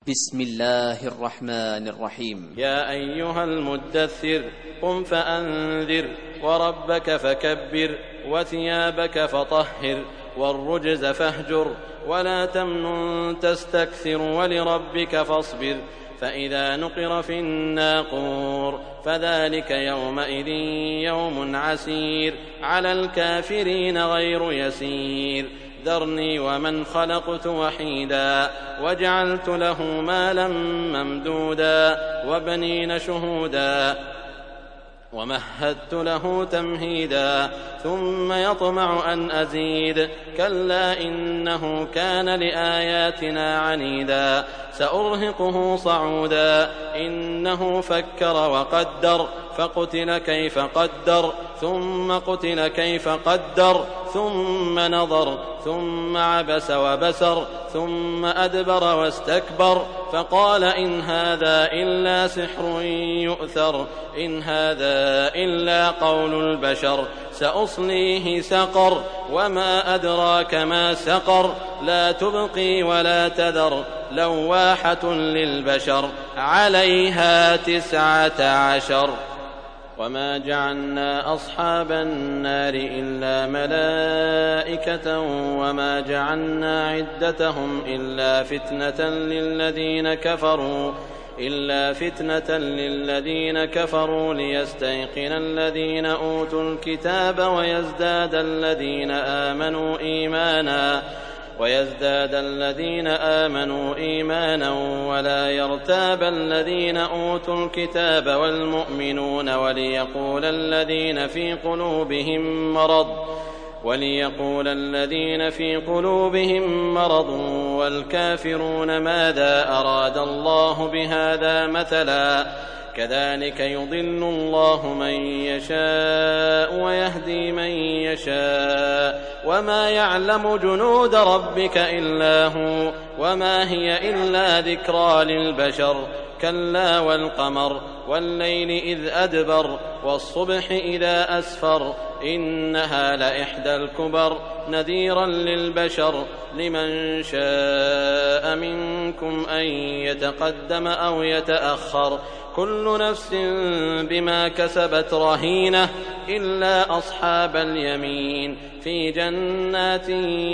بسم الله الرحمن الرحيم. يا أيها المدثر قم فأنذر وربك فكبر وثيابك فطهر والرجز فاهجر ولا تمنن تستكثر ولربك فاصبر فإذا نقر في الناقور فذلك يومئذ يوم عسير على الكافرين غير يسير ذرني ومن خلقت وحيدا وجعلت له مالا ممدودا وبنين شهودا ومهدت له تمهيدا ثم يطمع أن أزيد كلا إنه كان لآياتنا عنيدا سأرهقه صعودا إنه فكر وقدر فقتل كيف قدر ثم قتل كيف قدر ثم نظر ثم عبس وبسر ثم أدبر واستكبر فقال إن هذا إلا سحر يؤثر إن هذا إلا قول البشر سأصليه سقر وما أدراك ما سقر لا تبقي ولا تذر لواحة للبشر عليها 19 وما جعلنا أصحاب النار إلا ملائكة وما جعلنا عدتهم إلا فتنة للذين كفروا ليستيقن الذين أوتوا الكتاب ويزداد الذين آمنوا إيمانا ولا يرتاب الذين أوتوا الكتاب والمؤمنون وليقول الذين في قلوبهم مرض والكافرون ماذا أراد الله بهذا مثلا كذلك يضل الله من يشاء ويهدي من يشاء وما يعلم جنود ربك إلا هو وما هي إلا ذكرى للبشر كلا والقمر والليل إذ أدبر والصبح إذا أسفر إنها لإحدى الكبر نذيرا للبشر لمن شاء منكم أن يتقدم أو يتأخر كل نفس بما كسبت رهينة إلا أصحاب اليمين في جنات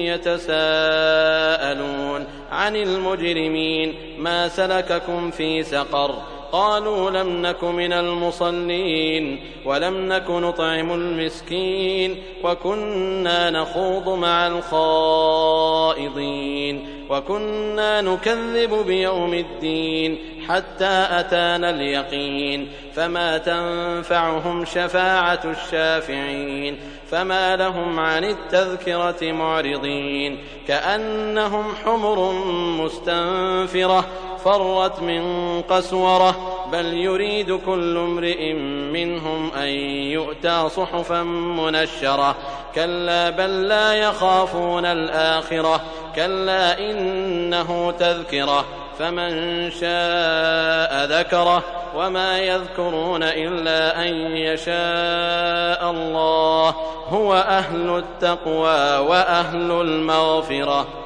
يتساءلون عن المجرمين ما سلككم في سقر قالوا لم نك من المصلين ولم نك نطعم المسكين وكنا نخوض مع الخائضين وكنا نكذب بيوم الدين حتى أتانا اليقين فما تنفعهم شفاعة الشافعين فما لهم عن التذكرة معرضين كأنهم حمر مستنفرة فرت من قسورة بل يريد كل امرئ منهم أن يؤتى صحفا منشرة كلا بل لا يخافون الآخرة كلا إنه تذكرة فمن شاء ذكره وما يذكرون إلا أن يشاء الله هو أهل التقوى وأهل المغفرة.